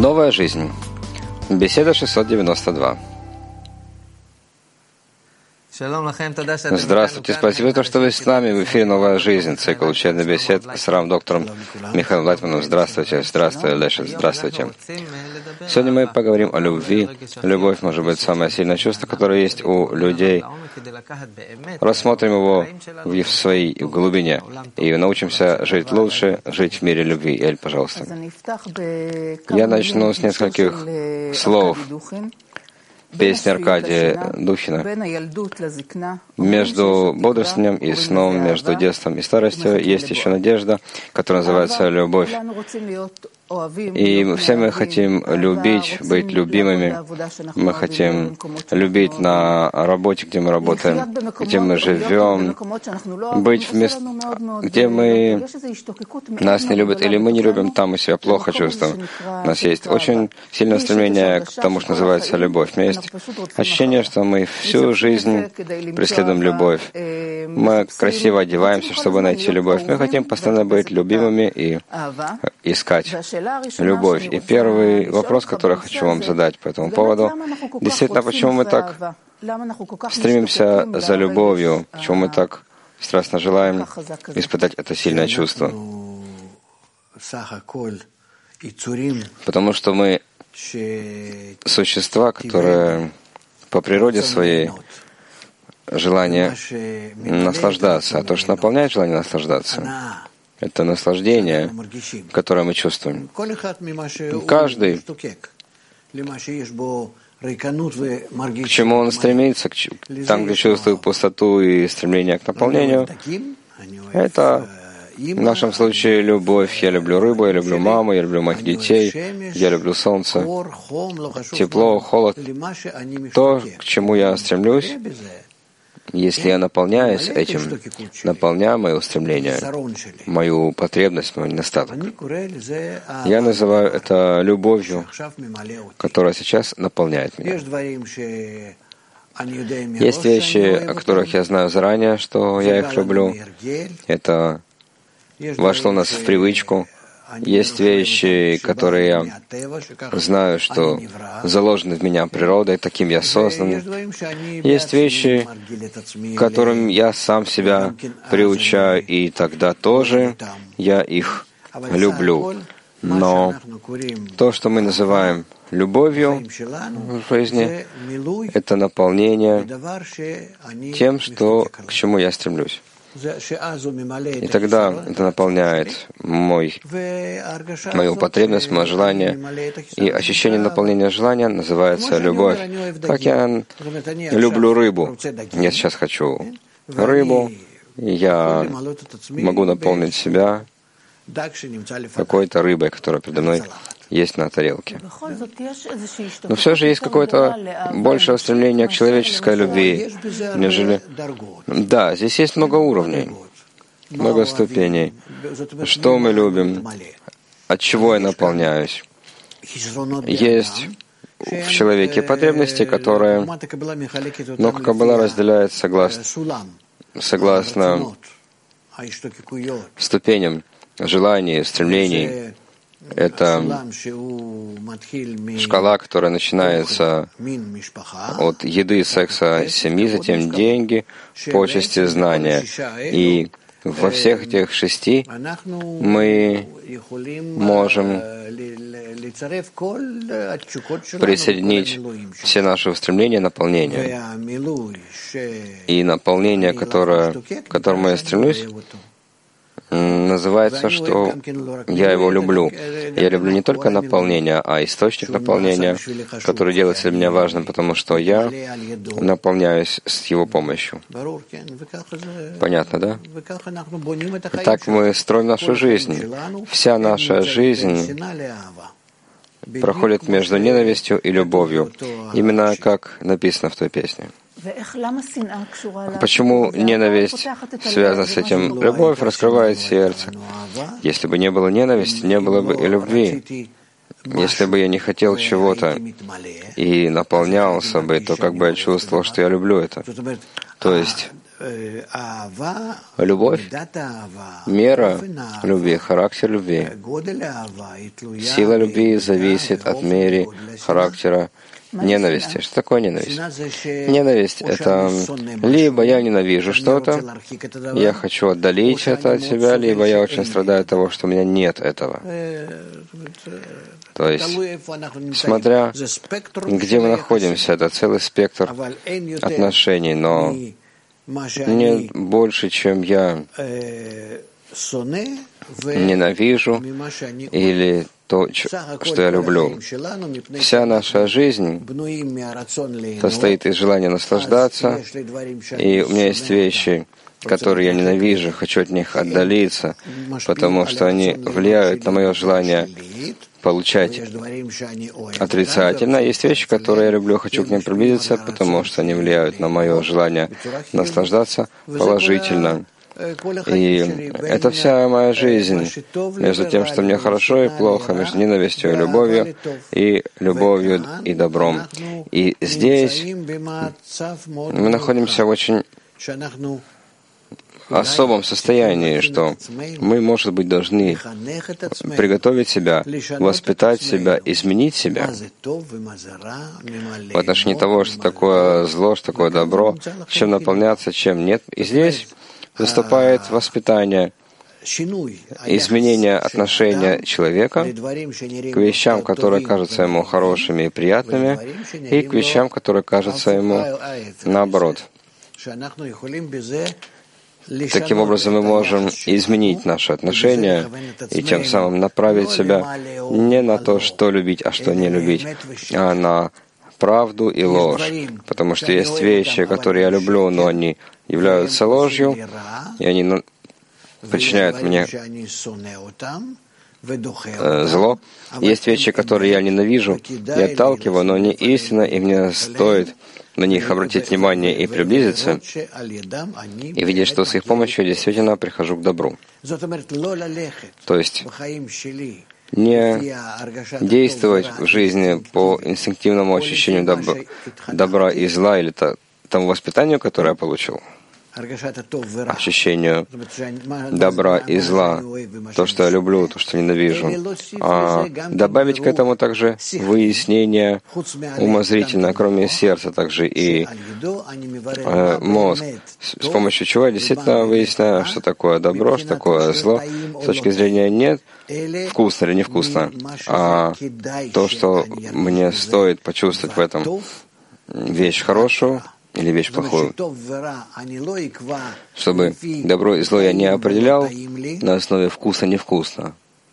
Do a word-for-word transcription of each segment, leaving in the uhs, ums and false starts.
Новая жизнь. Беседа шестьсот девяносто два. Здравствуйте, спасибо за то, что вы с нами. В эфире «Новая жизнь», цикл учебных бесед с рав-доктором Михаилом Лайтманом. Здравствуйте, здравствуй, Леша, здравствуйте. Сегодня мы поговорим о любви. Любовь может быть самое сильное чувство, которое есть у людей. Рассмотрим его в своей глубине и научимся жить лучше, жить в мире любви. Эль, пожалуйста. Я начну с нескольких слов. Песня Аркадия Духина. Между бодрствованием и сном, между детством и старостью есть еще надежда, которая называется любовь. И все мы хотим любить, быть любимыми. Мы хотим любить на работе, где мы работаем, где мы живем, быть в местах, где мы нас не любят или мы не любим, там мы себя плохо чувствуем. У нас есть очень сильное стремление к тому, что называется любовь. У меня есть ощущение, что мы всю жизнь преследуем любовь. Мы красиво одеваемся, чтобы найти любовь. Мы хотим постоянно быть любимыми и искать любовь. И первый вопрос, который я хочу вам задать по этому поводу, действительно, почему мы так стремимся за любовью, почему мы так страстно желаем испытать это сильное чувство? Потому что мы существа, которые по природе своей желание наслаждаться, а то, что наполняет желание наслаждаться, это наслаждение, которое мы чувствуем. Каждый, к чему он стремится, там, где чувствует пустоту и стремление к наполнению, это в нашем случае любовь. Я люблю рыбу, я люблю маму, я люблю моих детей, я люблю солнце, тепло, холод. То, к чему я стремлюсь, если я наполняюсь этим, наполняю мое устремление, мою потребность, мой недостаток. Я называю это любовью, которая сейчас наполняет меня. Есть вещи, о которых я знаю заранее, что я их люблю. Это вошло у нас в привычку. Есть вещи, которые я знаю, что заложены в меня природой, таким я создан. Есть вещи, которым я сам себя приучаю, и тогда тоже я их люблю. Но то, что мы называем любовью в жизни, это наполнение тем, что, к чему я стремлюсь. И тогда это наполняет мой, мою потребность, мое желание. И ощущение наполнения желания называется любовь. Как я люблю рыбу. Я сейчас хочу рыбу, и я могу наполнить себя какой-то рыбой, которая передо мной есть на тарелке. Но все же есть какое-то большее стремление к человеческой любви, нежели... Да, здесь есть много уровней, много ступеней. Что мы любим? От чего я наполняюсь? Есть в человеке потребности, которые... Но Каббала разделяет согласно, согласно ступеням желаний, стремлений. Это шкала, которая начинается от еды, секса, семьи, затем деньги, почести, знания. И во всех этих шести мы можем присоединить все наши устремления, наполнение. И наполнение, которое, к которому я стремлюсь, называется, что я его люблю. Я люблю не только наполнение, а источник наполнения, который делается для меня важным, потому что я наполняюсь с его помощью. Понятно, да? Так мы строим нашу жизнь. Вся наша жизнь проходит между ненавистью и любовью, именно как написано в той песне. Почему ненависть связана с этим? Любовь раскрывает сердце. Если бы не было ненависти, не было бы и любви. Если бы я не хотел чего-то и наполнялся бы, то как бы я чувствовал, что я люблю это. То есть Любовь, мера любви, характер любви. Сила любви зависит от меры характера ненависти. Что такое ненависть? Ненависть — это либо я ненавижу что-то, я хочу отдалить это от себя, либо я очень страдаю от того, что у меня нет этого. То есть, смотря где мы находимся, это целый спектр отношений, но не больше, чем я ненавижу или то, что я люблю. Вся наша жизнь состоит из желания наслаждаться, и у меня есть вещи, которые я ненавижу, хочу от них отдалиться, потому что они влияют на мое желание получать отрицательно. Есть вещи, которые я люблю, хочу к ним приблизиться, потому что они влияют на мое желание наслаждаться положительно. И это вся моя жизнь между тем, что мне хорошо и плохо, между ненавистью и любовью, и любовью и добром. И здесь мы находимся в очень особом состоянии, что мы, может быть, должны приготовить себя, воспитать себя, изменить себя в отношении того, что такое зло, что такое добро, чем наполняться, чем нет. И здесь выступает воспитание, изменение отношения человека к вещам, которые кажутся ему хорошими и приятными, и к вещам, которые кажутся ему наоборот. Таким образом, мы можем изменить наши отношения и тем самым направить себя не на то, что любить, а что не любить, а на правду и ложь. Потому что есть вещи, которые я люблю, но они являются ложью, и они причиняют мне зло. Есть вещи, которые я ненавижу и отталкиваю, но они истина, и мне стоит на них обратить внимание и приблизиться, и видеть, что с их помощью я действительно прихожу к добру. То есть не действовать в жизни по инстинктивному ощущению добра, добра и зла или тому воспитанию, которое я получил, ощущению добра и зла, то, что я люблю, то, что ненавижу, а добавить к этому также выяснение умозрительное, кроме сердца, также и э, мозг, с помощью чего я действительно выясняю, что такое добро, что такое зло, с точки зрения нет, вкусно или невкусно, а то, что мне стоит почувствовать в этом вещь хорошую, или вещь плохую, чтобы добро и зло я не определял на основе вкуса-невкусно,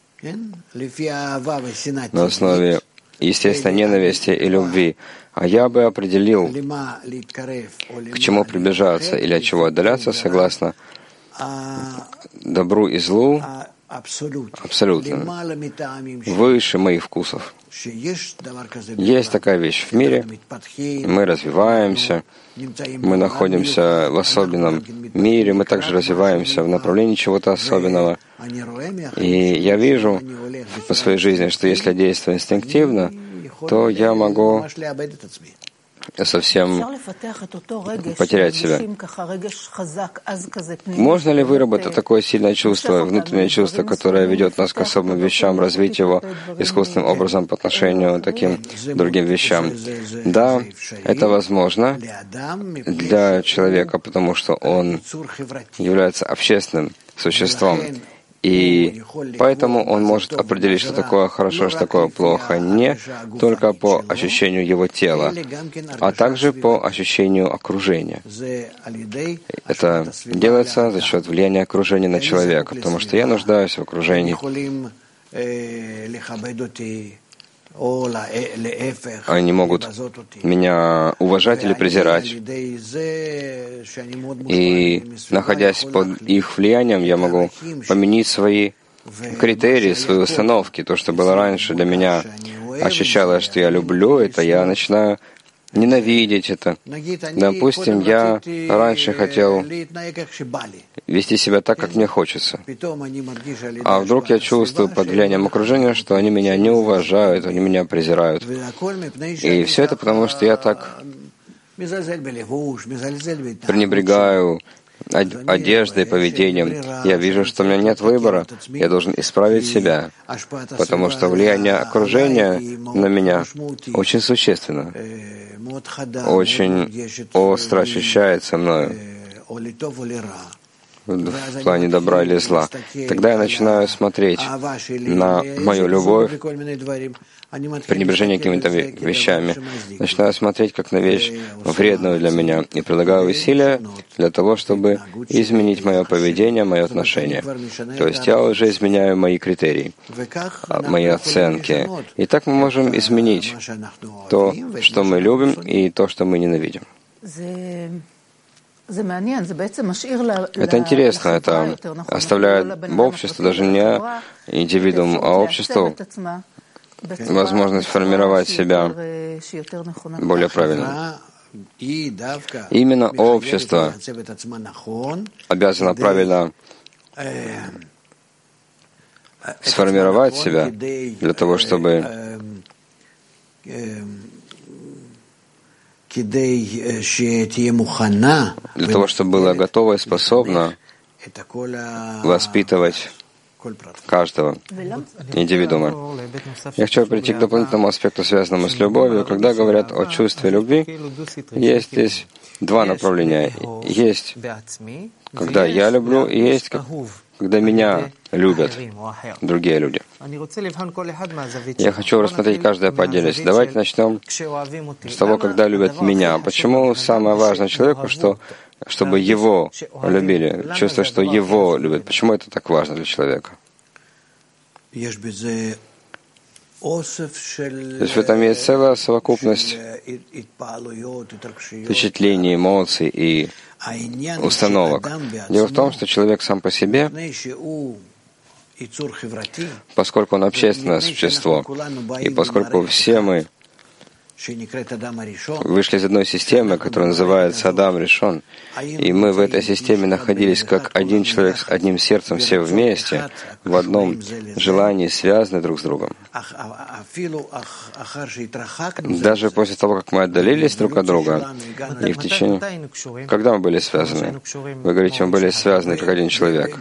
на основе, естественно, ненависти и любви, а я бы определил, к чему приближаться или от чего отдаляться, согласно добру и злу, абсолютно, выше моих вкусов. Есть такая вещь в мире, мы развиваемся, мы находимся в особенном мире, мы также развиваемся в направлении чего-то особенного. И я вижу по своей жизни, что если я действую инстинктивно, то я могу совсем потерять себя. Можно ли выработать такое сильное чувство, внутреннее чувство, которое ведет нас к особым вещам, развить его искусственным образом по отношению к таким другим вещам? Да, это возможно для человека, потому что он является общественным существом. И поэтому он может определить, что такое хорошо, что такое плохо, не только по ощущению его тела, а также по ощущению окружения. Это делается за счет влияния окружения на человека, потому что я нуждаюсь в окружении. Они могут меня уважать или презирать. И, находясь под их влиянием, я могу поменять свои критерии, свои установки. То, что было раньше для меня, ощущалось, что я люблю это, я начинаю ненавидеть это. Допустим, я раньше хотел вести себя так, как мне хочется. А вдруг я чувствую под влиянием окружения, что они меня не уважают, они меня презирают. И все это потому, что я так пренебрегаю одеждой, поведением, я вижу, что у меня нет выбора, я должен исправить себя, потому что влияние окружения на меня очень существенно, очень остро ощущается мною в плане добра или зла. Тогда я начинаю смотреть на мою любовь, пренебрежение какими-то вещами, начинаю смотреть как на вещь вредную для меня и прилагаю усилия для того, чтобы изменить мое поведение, мое отношение. То есть я уже изменяю мои критерии, мои оценки. И так мы можем изменить то, что мы любим, и то, что мы ненавидим. Это интересно, это оставляет обществу, даже не индивидуум, а обществу, возможность формировать себя более правильно. Именно общество обязано правильно сформировать себя для того, чтобы для того, чтобы было готово и способно воспитывать каждого индивидуума. Я хочу прийти к дополнительному аспекту, связанному с любовью. Когда говорят о чувстве любви, есть здесь два направления. Есть, когда я люблю, и есть, когда меня любят другие люди. Я хочу рассмотреть каждое по отдельности. Давайте начнем с того, когда любят меня. Почему самое важное человеку, что, чтобы его любили, чувствовать, что его любят? Почему это так важно для человека? То есть в этом есть целая совокупность впечатлений, эмоций и установок. Дело в том, что человек сам по себе, поскольку он общественное существо, и поскольку все мы вышли из одной системы, которая называется Адам Ришон, и мы в этой системе находились как один человек с одним сердцем, все вместе, в одном желании, связаны друг с другом. Даже после того, как мы отдалились друг от друга, и в течение... Когда мы были связаны? Вы говорите, мы были связаны как один человек.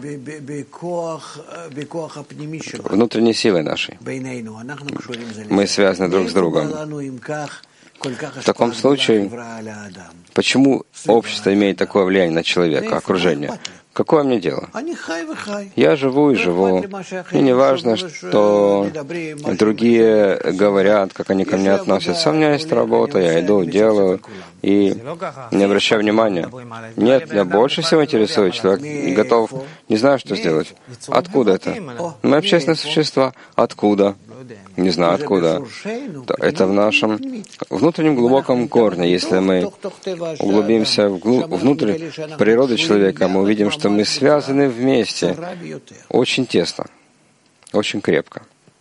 Внутренней силой нашей. Мы связаны друг с другом. В таком случае, почему общество имеет такое влияние на человека, окружение? Какое мне дело? Я живу и живу. И не важно, что другие говорят, как они ко мне относятся. У меня есть работа, я иду, делаю, и не обращаю внимания. Нет, меня больше всего интересует. Человек готов, не знаю, что сделать. Откуда это? Мы общественные существа. Откуда? Не знаю откуда. Это в нашем внутреннем глубоком корне. Если мы углубимся внутрь природы человека, мы увидим, что мы связаны вместе очень тесно, очень крепко.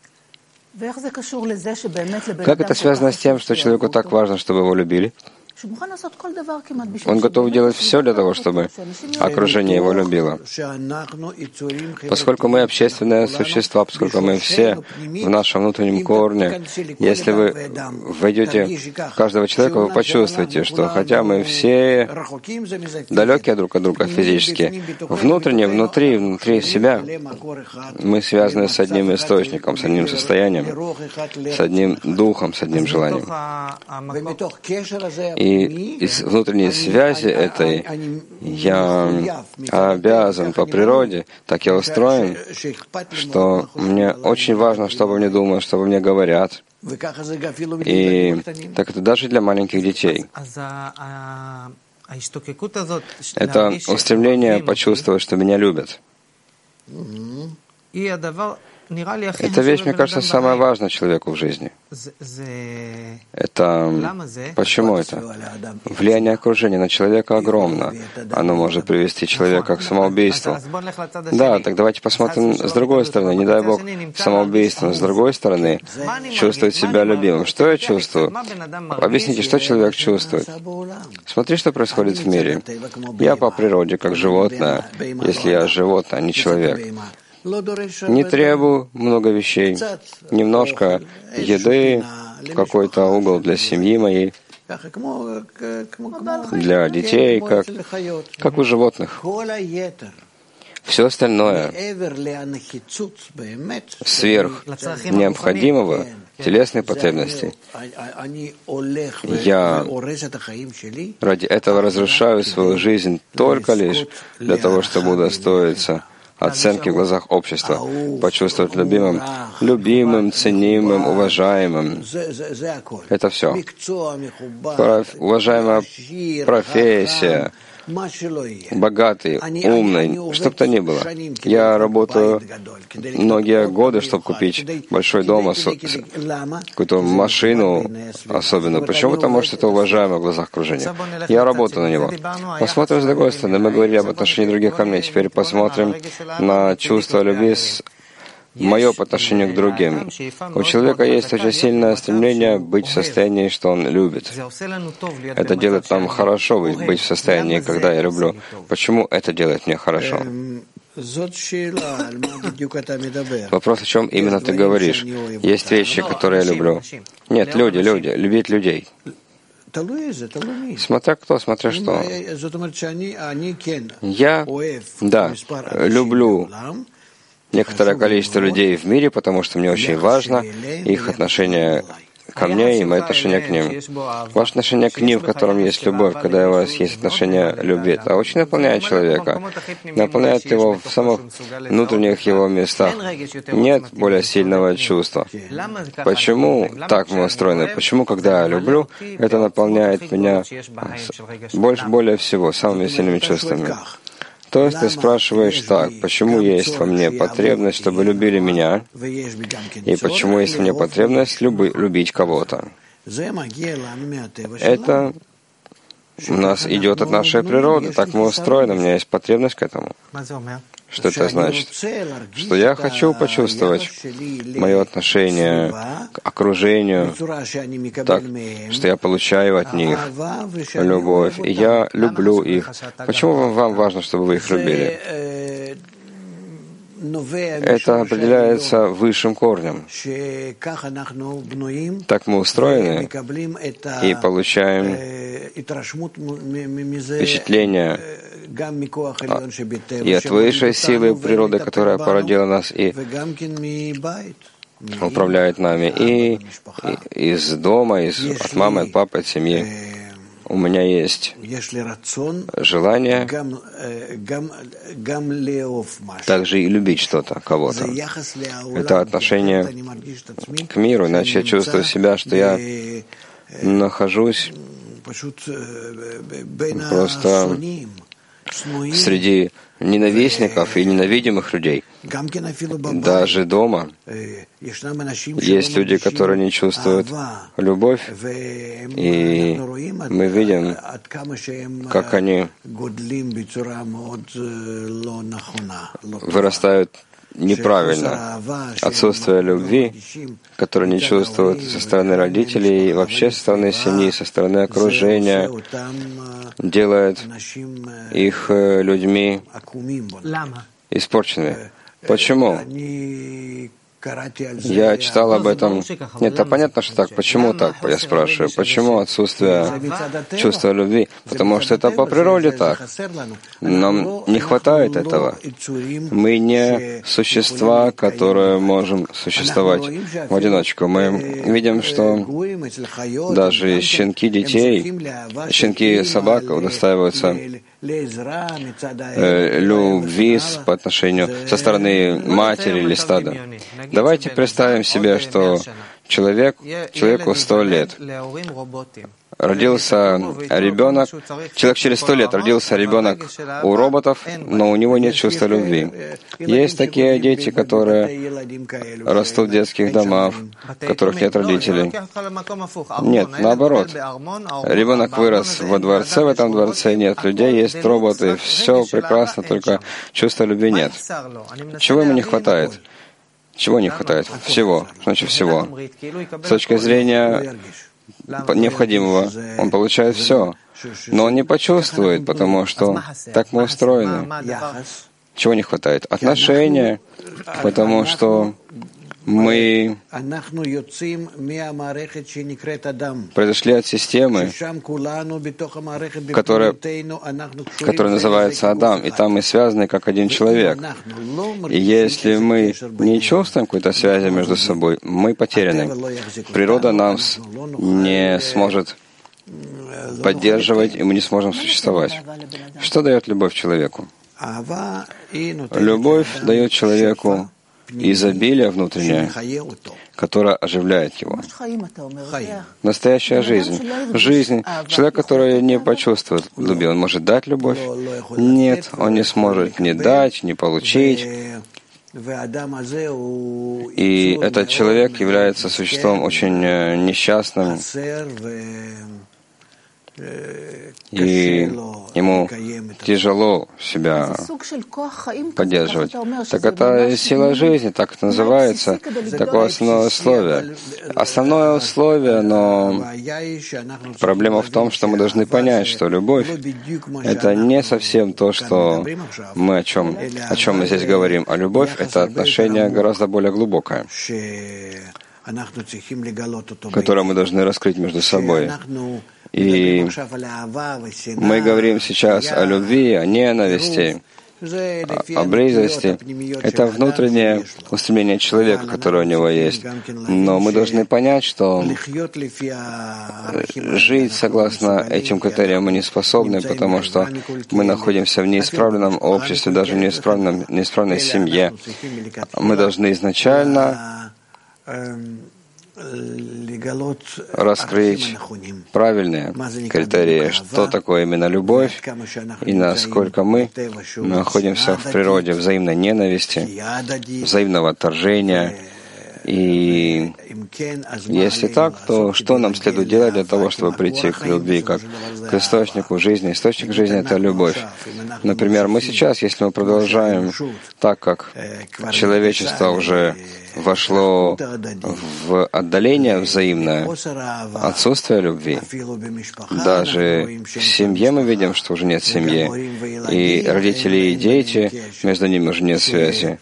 Как это связано с тем, что человеку так важно, чтобы его любили? Он готов делать все для того, чтобы окружение его любило. Поскольку мы общественные существа, поскольку мы все в нашем внутреннем корне, если вы войдете в каждого человека, вы почувствуете, что хотя мы все далекие друг от друга физически, внутренне, внутри, внутри себя, мы связаны с одним источником, с одним состоянием, с одним духом, с одним желанием. И из внутренней связи этой я обязан по природе, так я устроен, что мне очень важно, что обо мне думают, что обо мне говорят. И так это даже для маленьких детей. Это устремление почувствовать, что меня любят. Эта вещь, мне кажется, самая важная человеку в жизни. Это... Почему это? Влияние окружения на человека огромно. Оно может привести человека к самоубийству. Да, так давайте посмотрим с другой стороны. Не дай Бог самоубийство, но с другой стороны чувствовать себя любимым. Что я чувствую? Объясните, что человек чувствует. Смотри, что происходит в мире. Я по природе как животное, если я животное, а не человек. Не требую много вещей, немножко еды, какой-то угол для семьи моей, для детей, как, как у животных. Все остальное, сверх необходимого, телесной потребности, я ради этого разрушаю свою жизнь только лишь для того, чтобы удостоиться оценки в глазах общества, почувствовать любимым, любимым, ценимым, уважаемым. Это все. Уважаемая профессия, богатый, умный, что бы то ни было. Я работаю многие годы, чтобы купить большой дом, какую-то машину особенно. Почему? Потому что это уважаемо в глазах окружения. Я работаю на него. Посмотрим с другой стороны. Мы говорили об отношении других камней. Теперь посмотрим на чувство любви с мое по отношению к другим. У человека есть очень сильное стремление быть в состоянии, что он любит. Это делает нам хорошо быть в состоянии, когда я люблю. Почему это делает мне хорошо? Вопрос, о чем именно ты говоришь. Есть вещи, которые я люблю. Нет, люди, люди, любить людей. Смотря кто, смотря что. Я, да, люблю некоторое количество людей в мире, потому что мне очень важно их отношение ко мне и мое отношение к ним. Ваше отношение к ним, в котором есть любовь, когда у вас есть отношение любви, это очень наполняет человека, наполняет его в самых внутренних его местах. Нет более сильного чувства. Почему так мы устроены? Почему, когда я люблю, это наполняет меня больше, более всего, самыми сильными чувствами? То есть ты спрашиваешь так, почему есть во мне потребность, чтобы любили меня, и почему есть во мне потребность люби, любить кого-то. Это у нас идет от нашей природы, так мы устроены, у меня есть потребность к этому. Что это значит? Что я хочу почувствовать мое отношение к окружению так, что я получаю от них любовь, и я люблю их. Почему вам важно, чтобы вы их любили? Это определяется высшим корнем. Так мы устроены и получаем впечатление и от высшей силы природы, которая породила нас и управляет нами, и, и из дома, из, от мамы, от папы, от семьи. У меня есть желание также и любить что-то, кого-то. Это отношение к миру, иначе я чувствую себя, что я нахожусь просто среди ненавистников и ненавидимых людей. Даже дома есть люди, которые не чувствуют любовь, и мы видим, как они вырастают неправильно. Отсутствие любви, которое не чувствуют со стороны родителей, и вообще со стороны семьи, со стороны окружения, делает их людьми испорченными. Почему? Я читал об этом. Нет, это понятно, что так. Почему так? Я спрашиваю. Почему отсутствие чувства любви? Потому что это по природе так. Нам не хватает этого. Мы не существа, которые можем существовать в одиночку. Мы видим, что даже щенки детей, щенки собак удостаиваются любви по отношению со стороны матери или стада. Давайте представим себе, что человек, человеку сто лет. Родился ребенок, человек через сто лет родился ребенок у роботов, но у него нет чувства любви. Есть такие дети, которые растут в детских домах, в которых нет родителей. Нет, наоборот. Ребенок вырос во дворце, в этом дворце нет людей, есть роботы, все прекрасно, только чувства любви нет. Чего ему не хватает? Чего не хватает? Всего. Значит, всего. С точки зрения необходимого, он получает все. Но он не почувствует, потому что так мы устроены. Чего не хватает? Отношения, потому что Мы произошли от системы, которая, которая называется Адам, и там мы связаны как один человек. И если мы не чувствуем какой-то связи между собой, мы потеряны. Природа нас не сможет поддерживать, и мы не сможем существовать. Что дает любовь человеку? Любовь дает человеку изобилие внутреннее, которое оживляет его. Настоящая жизнь. Жизнь. Человек, который не почувствует любви, он может дать любовь? Нет, он не сможет ни дать, ни получить. И этот человек является существом очень несчастным, и ему тяжело себя поддерживать. Так это сила жизни, так это называется, такое основное условие. Основное условие, но проблема в том, что мы должны понять, что любовь — это не совсем то, что мы о чем, о чем мы здесь говорим, а любовь — это отношение гораздо более глубокое, которое мы должны раскрыть между собой. И мы говорим сейчас о любви, о ненависти, о близости. Это внутреннее устремление человека, которое у него есть. Но мы должны понять, что жить согласно этим критериям мы не способны, потому что мы находимся в неисправленном обществе, даже в неисправленном, неисправленной семье. Мы должны изначально раскрыть правильные критерии, что такое именно любовь и насколько мы находимся в природе взаимной ненависти, взаимного отторжения. И если так, то что нам следует делать для того, чтобы прийти к любви, как к источнику жизни? Источник жизни — это любовь. Например, мы сейчас, если мы продолжаем так, как человечество уже вошло в отдаление взаимное, отсутствие любви, даже в семье мы видим, что уже нет семьи, и родители и дети, между ними уже нет связи.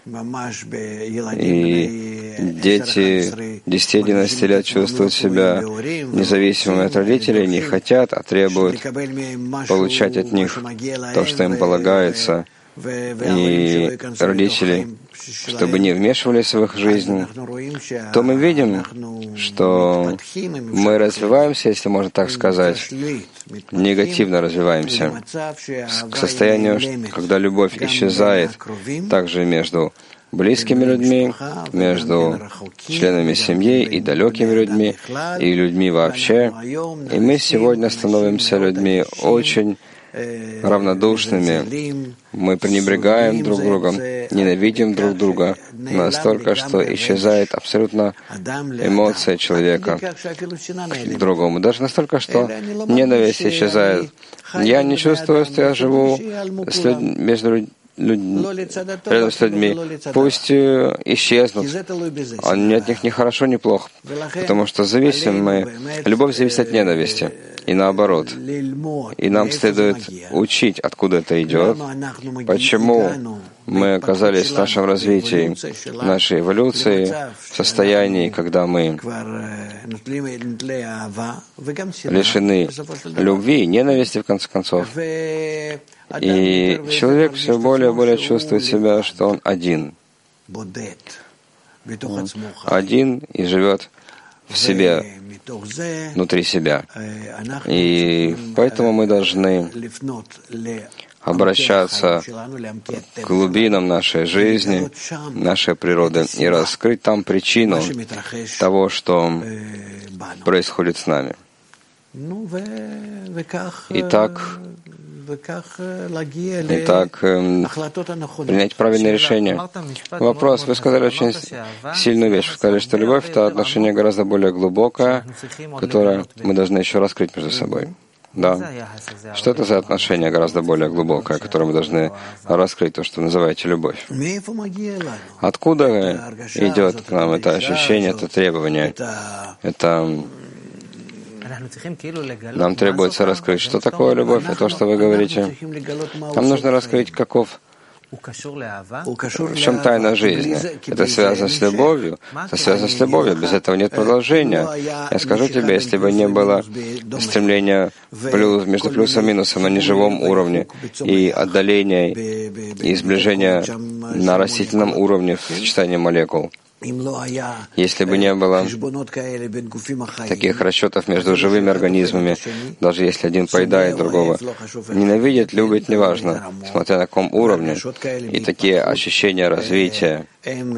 И дети десяти-одиннадцати лет чувствуют себя независимыми от родителей, не хотят, а требуют получать от них то, что им полагается. И родители, чтобы не вмешивались в их жизнь, то мы видим, что мы развиваемся, если можно так сказать, негативно развиваемся, к состоянию, когда любовь исчезает также между близкими людьми, между членами семьи и далекими людьми, и людьми вообще. И мы сегодня становимся людьми очень равнодушными. Мы пренебрегаем друг другом, ненавидим друг друга настолько, что исчезает абсолютно эмоция человека к другому. Даже настолько, что ненависть исчезает. Я не чувствую, что я живу с люд... между людьми, Люд... рядом с людьми, пусть исчезнут. Ни от них ни хорошо, ни плохо. Потому что зависим мы. Любовь зависит от ненависти. И наоборот. И нам следует учить, откуда это идет, почему мы оказались в нашем развитии, в нашей эволюции, в состоянии, когда мы лишены любви и ненависти, в конце концов. И человек все более и более чувствует себя, что он один. Он один и живет в себе, внутри себя. И поэтому мы должны обращаться к глубинам нашей жизни, нашей природы и раскрыть там причину того, что происходит с нами. Итак, Итак, принять правильное решение. Вопрос. Вы сказали очень сильную вещь. Вы сказали, что любовь — это отношение гораздо более глубокое, которое мы должны еще раскрыть между собой. Да. Что это за отношение гораздо более глубокое, которое мы должны раскрыть, то, что вы называете любовь? Откуда идет к нам это ощущение, это требование? Это нам требуется раскрыть, что такое любовь, и то, что вы говорите. Нам нужно раскрыть, каков В чем тайна жизни? Это связано с любовью? Это связано с любовью. Без этого нет продолжения. Я скажу тебе, если бы не было стремления плюс, между плюсом и минусом на неживом уровне и отдаления и сближения на растительном уровне в сочетании молекул, если бы не было таких расчетов между живыми организмами, даже если один поедает другого, ненавидит, любит, неважно, смотря на каком уровне, и такие ощущения развития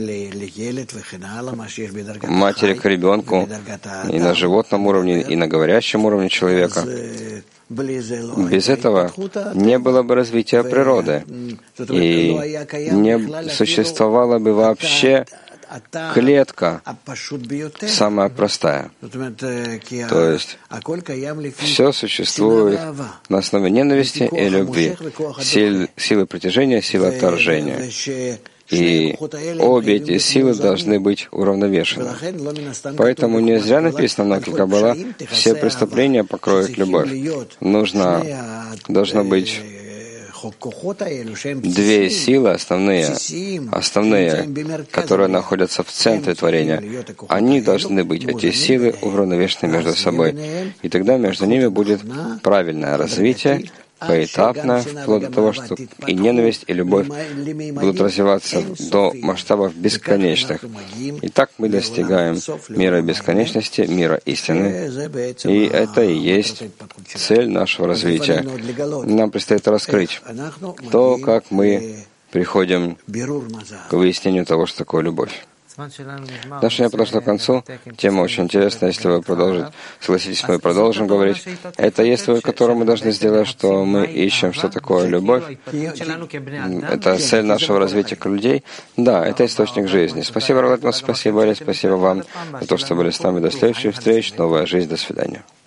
матери к ребенку и на животном уровне, и на говорящем уровне человека, без этого не было бы развития природы, и не существовало бы вообще клетка самая простая. То есть все существует на основе ненависти и любви, сил, силы притяжения, силы отторжения. И обе эти силы должны быть уравновешены. Поэтому не зря написано в Наки Каббала, все преступления покроет любовь. Нужно, должно быть две силы основные, основные, которые находятся в центре творения. Они должны быть, эти силы, уравновешены между собой. И тогда между ними будет правильное развитие, поэтапно, вплоть до того, что и ненависть, и любовь будут развиваться до масштабов бесконечных. И так мы достигаем мира бесконечности, мира истины. И это и есть цель нашего развития. Нам предстоит раскрыть то, как мы приходим к выяснению того, что такое любовь. Наше время подошло к концу. Тема очень интересная. Если вы продолжите, согласитесь, мы продолжим говорить. Это есть вывод, который мы должны сделать, что мы ищем, что такое любовь. Это цель нашего развития как людей. Да, это источник жизни. Спасибо, Раватма, спасибо, Аля, спасибо вам за то, что были с нами. До следующих встреч. Новая жизнь. До свидания.